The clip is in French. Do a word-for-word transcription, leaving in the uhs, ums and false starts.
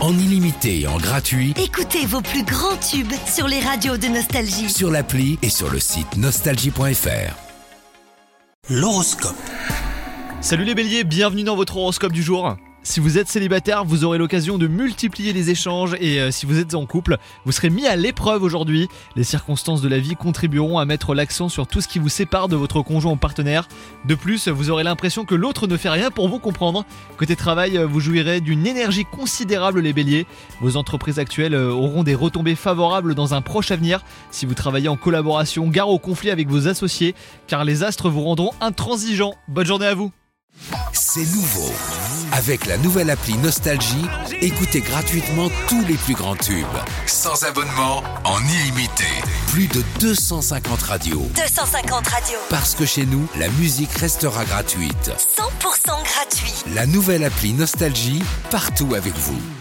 En illimité et en gratuit. Écoutez vos plus grands tubes sur les radios de Nostalgie. Sur l'appli et sur le site nostalgie point f r. L'horoscope. Salut les béliers, bienvenue dans votre horoscope du jour. Si vous êtes célibataire, vous aurez l'occasion de multiplier les échanges et euh, si vous êtes en couple, vous serez mis à l'épreuve aujourd'hui. Les circonstances de la vie contribueront à mettre l'accent sur tout ce qui vous sépare de votre conjoint ou partenaire. De plus, vous aurez l'impression que l'autre ne fait rien pour vous comprendre. Côté travail, vous jouirez d'une énergie considérable les béliers. Vos entreprises actuelles auront des retombées favorables dans un proche avenir. Si vous travaillez en collaboration, gare au conflit avec vos associés, car les astres vous rendront intransigeants. Bonne journée à vous. C'est nouveau. Avec la nouvelle appli Nostalgie, écoutez gratuitement tous les plus grands tubes. Sans abonnement, en illimité. Plus de deux cent cinquante radios. deux cent cinquante radios. Parce que chez nous, la musique restera gratuite. cent pour cent gratuit. La nouvelle appli Nostalgie, partout avec vous.